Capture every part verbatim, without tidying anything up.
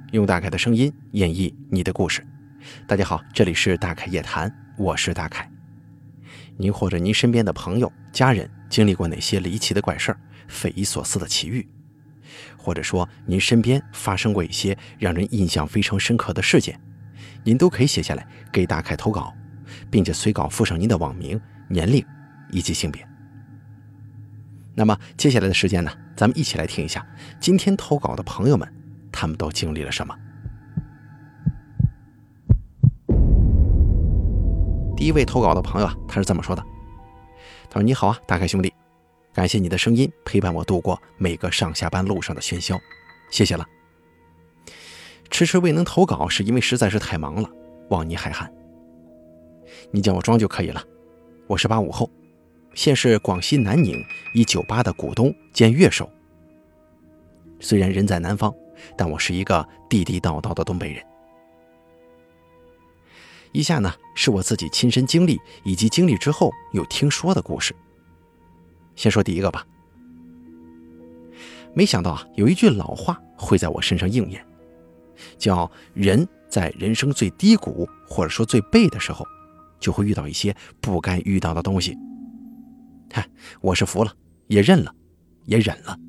用大凯的声音演绎你的故事。大家好，这里是大凯夜谈，我是大凯。您或者您身边的朋友、家人经历过哪些离奇的怪事儿、匪夷所思的奇遇？或者说您身边发生过一些让人印象非常深刻的事件，您都可以写下来给大凯投稿，并且随稿附上您的网名、年龄以及性别。那么接下来的时间呢，咱们一起来听一下今天投稿的朋友们他们都经历了什么。第一位投稿的朋友啊，他是这么说的，他说：你好啊，大凯兄弟，感谢你的声音陪伴我度过每个上下班路上的喧嚣，谢谢了。迟迟未能投稿是因为实在是太忙了，望你海涵。你叫我庄就可以了，我是八五后，现是广西南宁一酒吧的股东兼乐手。虽然人在南方，但我是一个地地道道的东北人。以下呢，是我自己亲身经历以及经历之后有听说的故事。先说第一个吧。没想到啊，有一句老话会在我身上应验，叫人在人生最低谷或者说最背的时候，就会遇到一些不该遇到的东西。嗨，我是服了，也认了，也忍了。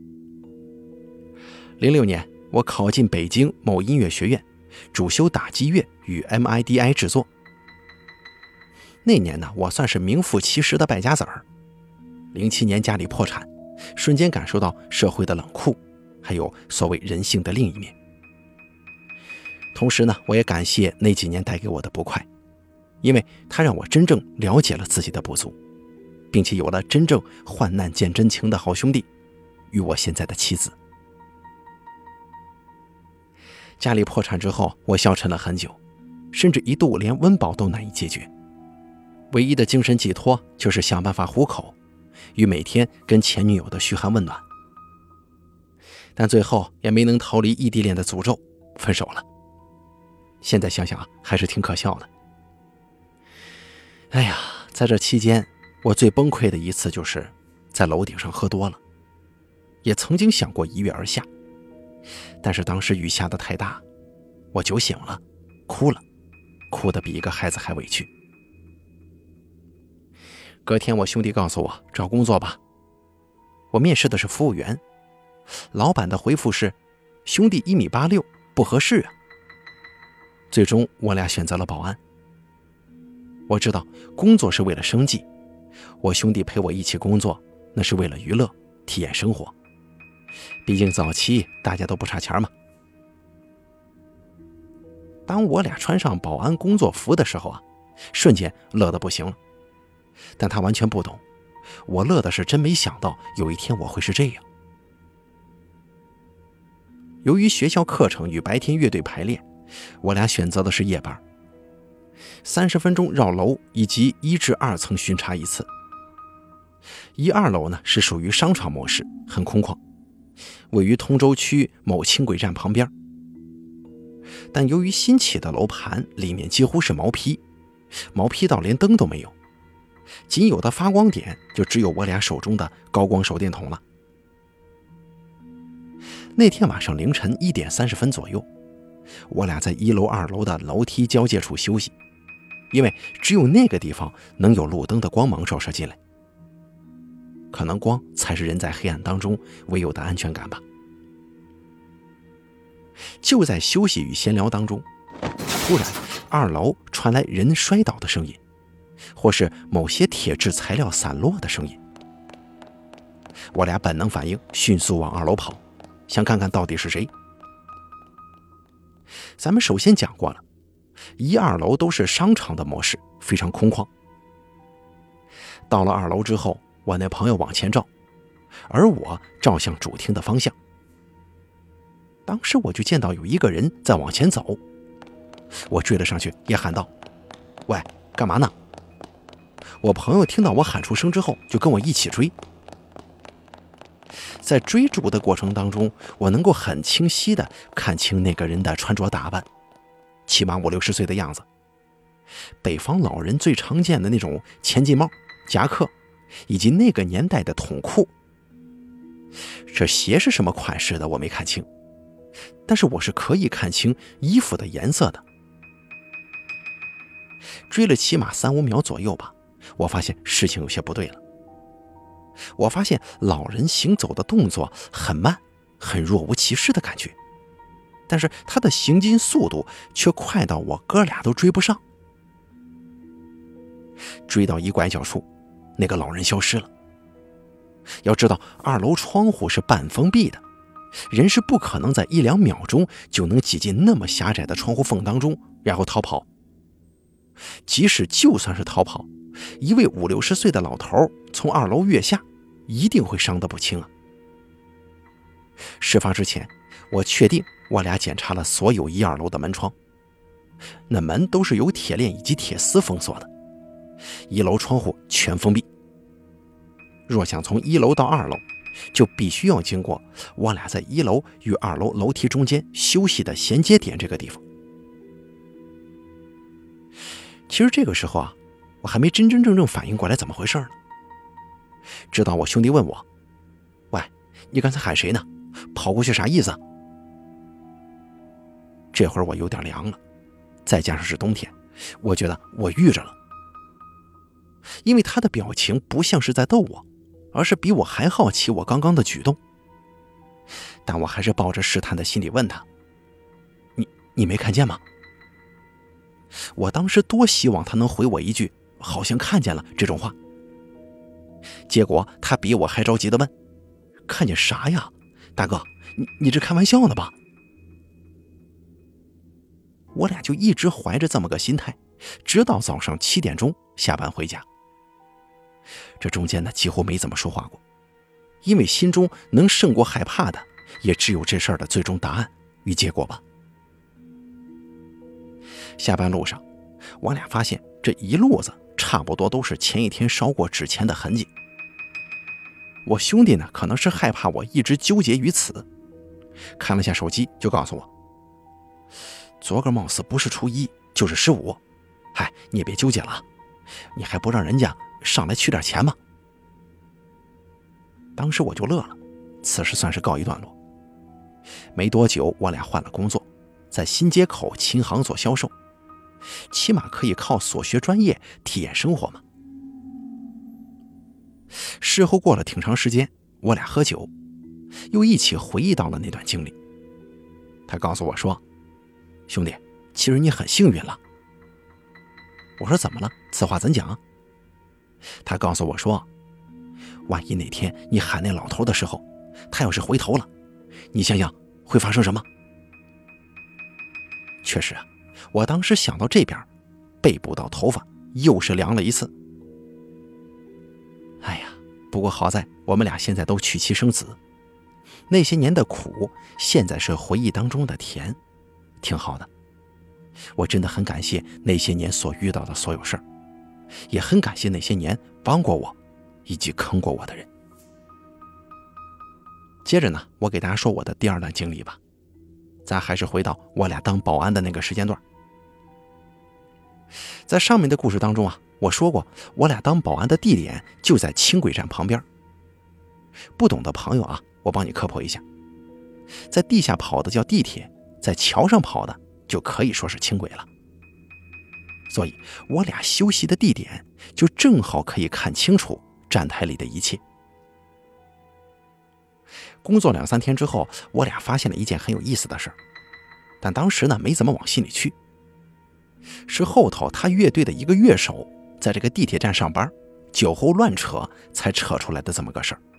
零六年，我考进北京某音乐学院，主修打击乐与 M I D I 制作。那年呢，我算是名副其实的败家子儿。零七年家里破产，瞬间感受到社会的冷酷，还有所谓人性的另一面。同时呢，我也感谢那几年带给我的不快，因为它让我真正了解了自己的不足，并且有了真正患难见真情的好兄弟，与我现在的妻子。家里破产之后，我消沉了很久，甚至一度连温饱都难以解决。唯一的精神寄托就是想办法糊口，与每天跟前女友的嘘寒问暖。但最后也没能逃离异地恋的诅咒，分手了。现在想想啊，还是挺可笑的。哎呀，在这期间，我最崩溃的一次就是在楼顶上喝多了，也曾经想过一跃而下。但是当时雨下得太大，我酒醒了，哭了，哭得比一个孩子还委屈。隔天我兄弟告诉我找工作吧，我面试的是服务员，老板的回复是兄弟一米八六不合适啊。最终我俩选择了保安。我知道工作是为了生计，我兄弟陪我一起工作那是为了娱乐体验生活，毕竟早期大家都不差钱嘛。当我俩穿上保安工作服的时候啊，瞬间乐得不行了。但他完全不懂，我乐的是真没想到有一天我会是这样。由于学校课程与白天乐队排练，我俩选择的是夜班，三十分钟绕楼以及一至二层巡查一次。一二楼呢是属于商场模式，很空旷，位于通州区某轻轨站旁边。但由于新起的楼盘里面几乎是毛坯，毛坯到连灯都没有，仅有的发光点就只有我俩手中的高光手电筒了。那天晚上凌晨一点三十分左右，我俩在一楼二楼的楼梯交界处休息，因为只有那个地方能有路灯的光芒照射进来，可能光才是人在黑暗当中唯有的安全感吧。就在休息与闲聊当中，突然二楼传来人摔倒的声音，或是某些铁质材料散落的声音。我俩本能反应，迅速往二楼跑，想看看到底是谁。咱们首先讲过了，一二楼都是商场的模式，非常空旷。到了二楼之后，我那朋友往前照，而我照向主厅的方向。当时我就见到有一个人在往前走，我追了上去，也喊道：喂，干嘛呢？我朋友听到我喊出声之后，就跟我一起追。在追逐的过程当中，我能够很清晰地看清那个人的穿着打扮，起码五六十岁的样子，北方老人最常见的那种前进帽、夹克，以及那个年代的筒裤。这鞋是什么款式的我没看清， 但是我是可以看清衣服的颜色的。追了起码三五秒左右吧，我发现事情有些不对了。我发现老人行走的动作很慢，很若无其事的感觉，但是他的行进速度却快到我哥俩都追不上。追到一拐角处，那个老人消失了。要知道二楼窗户是半封闭的，人是不可能在一两秒钟就能挤进那么狭窄的窗户缝当中然后逃跑。即使就算是逃跑，一位五六十岁的老头从二楼跃下一定会伤得不轻啊。事发之前，我确定我俩检查了所有一二楼的门窗，那门都是由铁链以及铁丝封锁的，一楼窗户全封闭。若想从一楼到二楼，就必须要经过我俩在一楼与二楼楼梯中间休息的衔接点这个地方。其实这个时候啊，我还没真真正正反应过来怎么回事呢。直到我兄弟问我：“喂，你刚才喊谁呢？跑过去啥意思？”这会儿我有点凉了，再加上是冬天，我觉得我遇着了。因为他的表情不像是在逗我，而是比我还好奇我刚刚的举动。但我还是抱着试探的心理问他：“你你没看见吗？”我当时多希望他能回我一句好像看见了这种话，结果他比我还着急地问：“看见啥呀？大哥，你你这开玩笑呢吧？”我俩就一直怀着这么个心态，直到早上七点钟下班回家。这中间呢，几乎没怎么说话过，因为心中能胜过害怕的，也只有这事儿的最终答案与结果吧。下班路上，我俩发现这一路子差不多都是前一天烧过纸钱的痕迹。我兄弟呢，可能是害怕我一直纠结于此，看了下手机就告诉我，昨个貌似不是初一就是十五，嗨，你也别纠结了，你还不让人家上来取点钱吗？当时我就乐了，此事算是告一段落。没多久，我俩换了工作，在新街口琴行做销售，起码可以靠所学专业体验生活嘛。事后过了挺长时间，我俩喝酒，又一起回忆到了那段经历。他告诉我说：“兄弟，其实你很幸运了。”我说：“怎么了？此话怎讲？”他告诉我说：“万一哪天你喊那老头的时候，他要是回头了，你想想会发生什么？”确实啊，我当时想到这边，背部到头发又是凉了一次。哎呀，不过好在我们俩现在都娶妻生子，那些年的苦现在是回忆当中的甜，挺好的。我真的很感谢那些年所遇到的所有事儿，也很感谢那些年帮过我以及坑过我的人。接着呢，我给大家说我的第二段经历吧。咱还是回到我俩当保安的那个时间段。在上面的故事当中啊，我说过我俩当保安的地点就在轻轨站旁边。不懂的朋友啊，我帮你科普一下，在地下跑的叫地铁，在桥上跑的就可以说是轻轨了。所以我俩休息的地点就正好可以看清楚站台里的一切。工作两三天之后，我俩发现了一件很有意思的事儿，但当时呢没怎么往心里去。是后头他乐队的一个乐手在这个地铁站上班，酒后乱扯才扯出来的这么个事儿。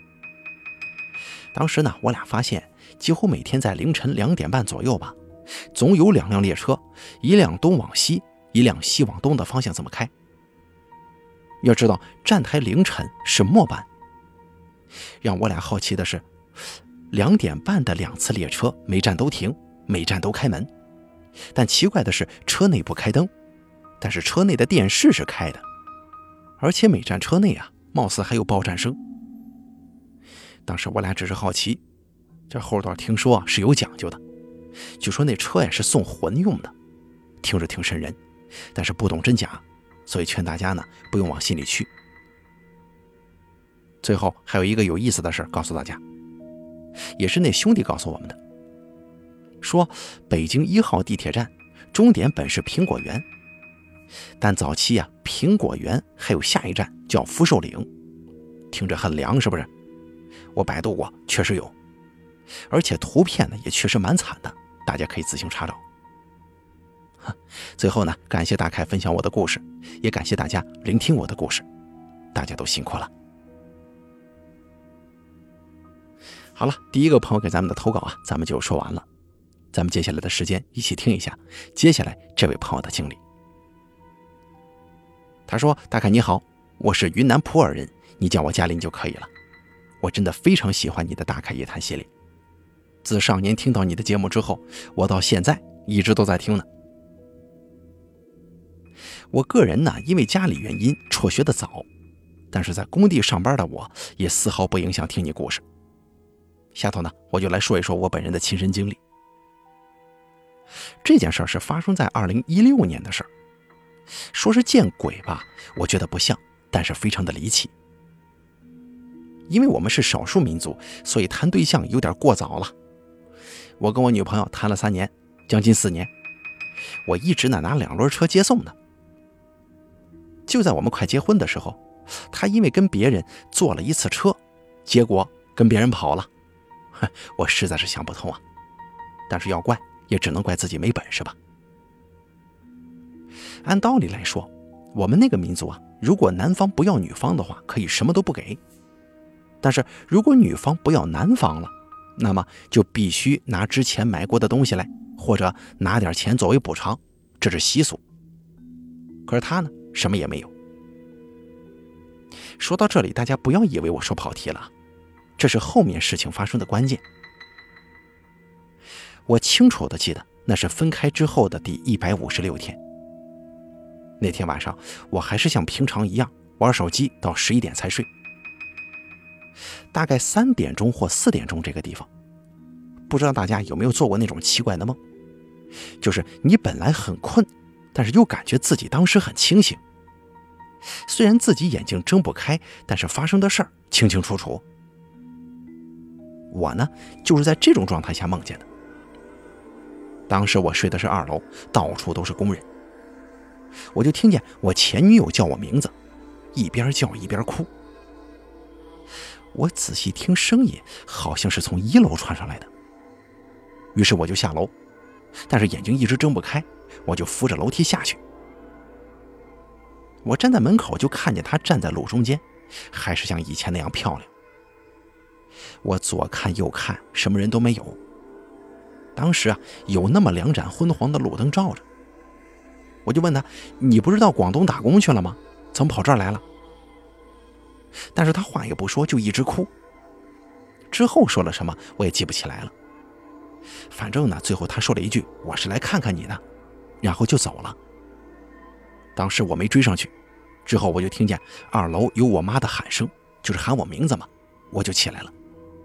当时呢，我俩发现几乎每天在凌晨两点半左右吧，总有两辆列车，一辆东往西，一辆西往东的方向这么开。要知道站台凌晨是末班，让我俩好奇的是，两点半的两次列车每站都停，每站都开门，但奇怪的是车内不开灯，但是车内的电视是开的，而且每站车内啊，貌似还有报站声。当时我俩只是好奇，这后段听说啊是有讲究的，就说那车呀是送魂用的，听着挺瘆人，但是不懂真假，所以劝大家呢不用往心里去。最后还有一个有意思的事告诉大家，也是那兄弟告诉我们的。 说北京一号地铁站终点本是苹果园，但早期啊，苹果园还有下一站叫福寿岭，听着很凉，是不是？我百度过，确实有，而且图片呢也确实蛮惨的，大家可以自行查找。最后呢，感谢大凯分享我的故事，也感谢大家聆听我的故事，大家都辛苦了。好了，第一个朋友给咱们的投稿啊，咱们就说完了。咱们接下来的时间一起听一下接下来这位朋友的经历。他说：大凯你好，我是云南普洱人，你叫我嘉林就可以了。我真的非常喜欢你的大凯夜谈系列，自上年听到你的节目之后，我到现在一直都在听呢。我个人呢，因为家里原因辍学的早，但是在工地上班的我也丝毫不影响听你故事。下头呢，我就来说一说我本人的亲身经历。这件事是发生在二零一六年的事儿，说是见鬼吧，我觉得不像，但是非常的离奇。因为我们是少数民族，所以谈对象有点过早了。我跟我女朋友谈了三年，将近四年，我一直呢拿两轮车接送呢。就在我们快结婚的时候，她因为跟别人坐了一次车，结果跟别人跑了。我实在是想不通啊，但是要怪也只能怪自己没本事吧。按道理来说，我们那个民族啊，如果男方不要女方的话，可以什么都不给。但是如果女方不要男方了，那么就必须拿之前买过的东西来，或者拿点钱作为补偿，这是习俗。可是他呢，什么也没有。说到这里，大家不要以为我说跑题了，这是后面事情发生的关键。我清楚地记得，那是分开之后的第一百五十六天。那天晚上，我还是像平常一样玩手机到十一点才睡。大概三点钟或四点钟这个地方，不知道大家有没有做过那种奇怪的梦，就是你本来很困，但是又感觉自己当时很清醒。虽然自己眼睛睁不开，但是发生的事儿清清楚楚。我呢，就是在这种状态下梦见的。当时我睡的是二楼，到处都是工人。我就听见我前女友叫我名字，一边叫一边哭。我仔细听声音，好像是从一楼传上来的。于是我就下楼，但是眼睛一直睁不开，我就扶着楼梯下去。我站在门口就看见她站在路中间，还是像以前那样漂亮。我左看右看，什么人都没有。当时啊，有那么两盏昏黄的路灯照着。我就问她：你不是到广东打工去了吗？怎么跑这儿来了？但是她话也不说，就一直哭。之后说了什么我也记不起来了。反正呢，最后她说了一句：我是来看看你的，然后就走了。当时我没追上去，之后我就听见二楼有我妈的喊声，就是喊我名字嘛，我就起来了。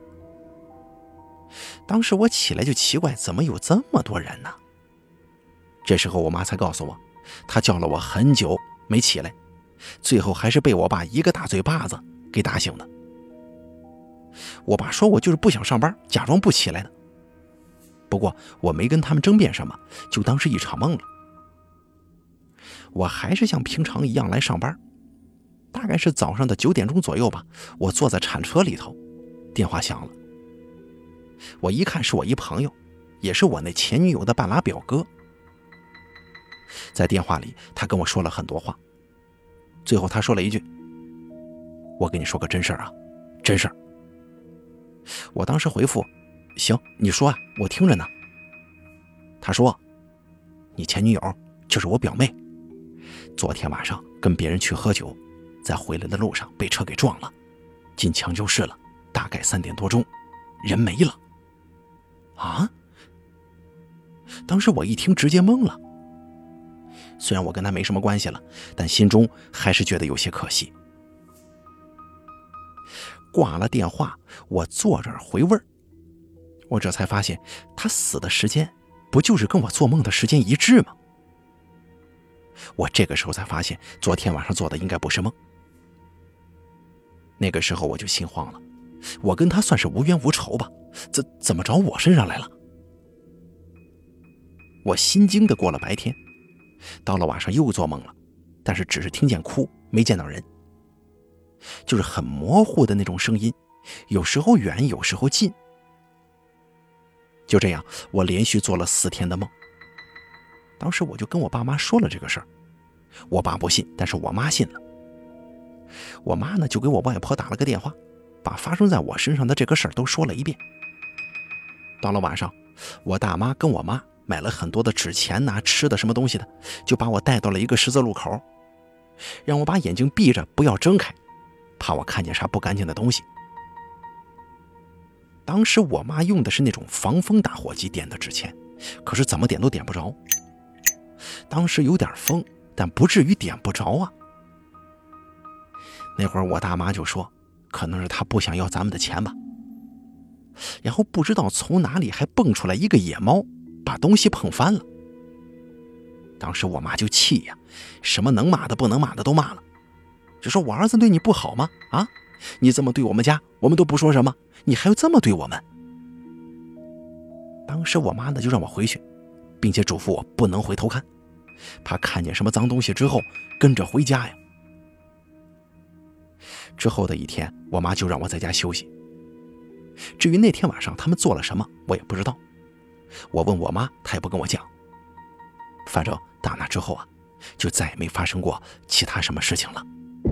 当时我起来就奇怪，怎么有这么多人呢？这时候我妈才告诉我，她叫了我很久没起来，最后还是被我爸一个大嘴巴子给打醒的。我爸说我就是不想上班，假装不起来的。不过我没跟他们争辩什么，就当是一场梦了。我还是像平常一样来上班，大概是早上的九点钟左右吧。我坐在铲车里头，电话响了。我一看是我一朋友，也是我那前女友的半拉表哥。在电话里他跟我说了很多话，最后他说了一句：我跟你说个真事儿啊，真事儿。我当时回复：行，你说啊，我听着呢。他说：你前女友就是我表妹，昨天晚上跟别人去喝酒，在回来的路上被车给撞了，进抢救室了，大概三点多钟，人没了。啊！当时我一听直接懵了。虽然我跟他没什么关系了，但心中还是觉得有些可惜。挂了电话，我坐这儿回味儿，我这才发现他死的时间不就是跟我做梦的时间一致吗？我这个时候才发现昨天晚上做的应该不是梦。那个时候我就心慌了，我跟他算是无冤无仇吧，怎怎么找我身上来了？ 我心惊的过了白天，到了晚上又做梦了，但是只是听见哭，没见到人，就是很模糊的那种声音，有时候远，有时候近。就这样，我连续做了四天的梦。当时我就跟我爸妈说了这个事儿，我爸不信，但是我妈信了。我妈呢，就给我外婆打了个电话，把发生在我身上的这个事儿都说了一遍。到了晚上，我大妈跟我妈买了很多的纸钱呐、吃的什么东西的，就把我带到了一个十字路口，让我把眼睛闭着，不要睁开，怕我看见啥不干净的东西。当时我妈用的是那种防风打火机点的纸钱，可是怎么点都点不着。当时有点风，但不至于点不着啊。那会儿我大妈就说，可能是她不想要咱们的钱吧。然后不知道从哪里还蹦出来一个野猫，把东西碰翻了。当时我妈就气呀，什么能骂的不能骂的都骂了，就说我儿子对你不好吗？啊，你这么对我们家，我们都不说什么，你还要这么对我们。当时我妈呢就让我回去，并且嘱咐我不能回头看，怕看见什么脏东西之后跟着回家呀。之后的一天，我妈就让我在家休息。至于那天晚上他们做了什么，我也不知道。我问我妈，她也不跟我讲。反正打那之后啊，就再也没发生过其他什么事情了。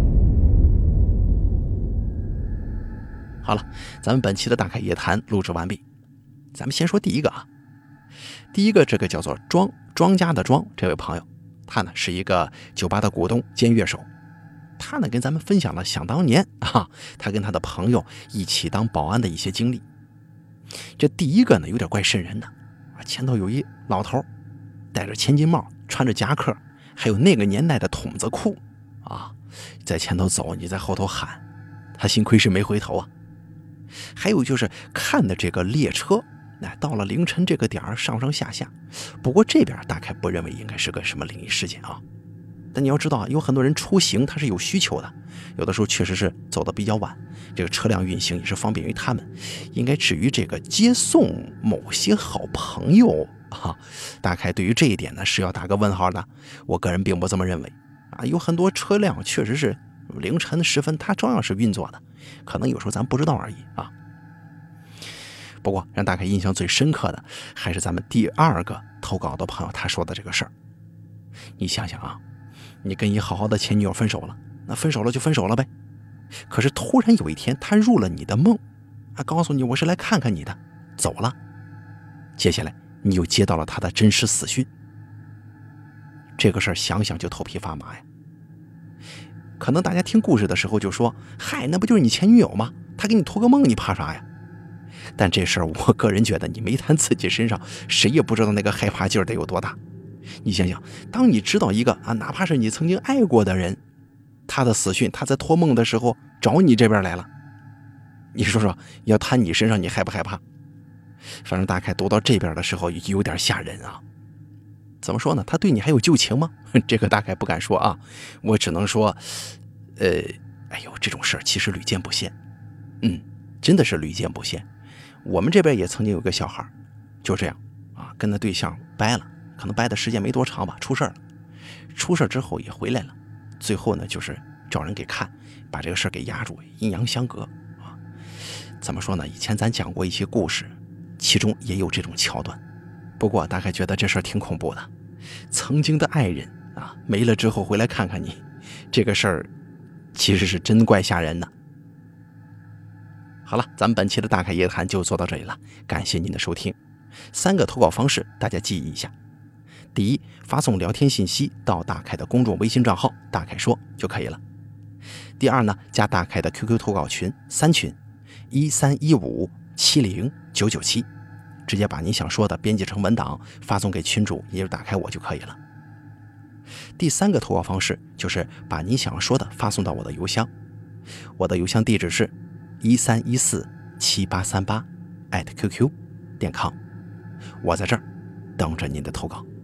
好了，咱们本期的大开夜谈录制完毕。咱们先说第一个啊，第一个这个叫做庄庄家的庄这位朋友，他呢是一个酒吧的股东兼乐手。他呢跟咱们分享了想当年啊，他跟他的朋友一起当保安的一些经历。这第一个呢有点怪瘆人的啊，前头有一老头，戴着千金帽，穿着夹克，还有那个年代的筒子裤啊，在前头走，你在后头喊，他幸亏是没回头啊。还有就是看的这个列车，那到了凌晨这个点儿上上下下，不过这边大概不认为应该是个什么灵异事件啊。但你要知道，有很多人出行他是有需求的，有的时候确实是走得比较晚，这个车辆运行也是方便于他们。应该至于这个接送某些好朋友啊，大概对于这一点呢是要打个问号的。我个人并不这么认为啊，有很多车辆确实是凌晨时分它照样是运作的，可能有时候咱不知道而已啊。不过让大家印象最深刻的还是咱们第二个投稿的朋友他说的这个事儿。你想想啊，你跟一好好的前女友分手了，那分手了就分手了呗。可是突然有一天她入了你的梦，啊，告诉你我是来看看你的，走了。接下来你又接到了她的真实死讯，这个事儿想想就头皮发麻呀。可能大家听故事的时候就说，嗨，那不就是你前女友吗？她给你托个梦，你怕啥呀？但这事儿我个人觉得你没谈自己身上，谁也不知道那个害怕劲儿得有多大。你想想，当你知道一个啊，哪怕是你曾经爱过的人，他的死讯，他在托梦的时候找你这边来了，你说说要摊你身上，你害不害怕？反正大概读到这边的时候有点吓人啊。怎么说呢？他对你还有旧情吗？这个大概不敢说啊，我只能说，呃，哎呦，这种事儿其实屡见不鲜，嗯，真的是屡见不鲜。我们这边也曾经有个小孩，就这样啊，跟他对象掰了，可能掰的时间没多长吧，出事了。出事之后也回来了，最后呢就是找人给看，把这个事儿给压住，阴阳相隔啊。怎么说呢？以前咱讲过一些故事，其中也有这种桥段。不过大概觉得这事儿挺恐怖的，曾经的爱人啊没了之后回来看看你，这个事儿其实是真怪吓人的。好了，咱们本期的大凯夜谈就做到这里了，感谢您的收听。三个投稿方式大家记忆一下：第一，发送聊天信息到大凯的公众微信账号大凯说就可以了。第二呢，加大凯的 Q Q 投稿群三群一三一五七零九九七，直接把您想说的编辑成文档发送给群主，也就是打开我就可以了。第三个投稿方式就是把您想说的发送到我的邮箱，我的邮箱地址是一三一四七八三八 at qq 点 com， 我在这儿等着您的投稿。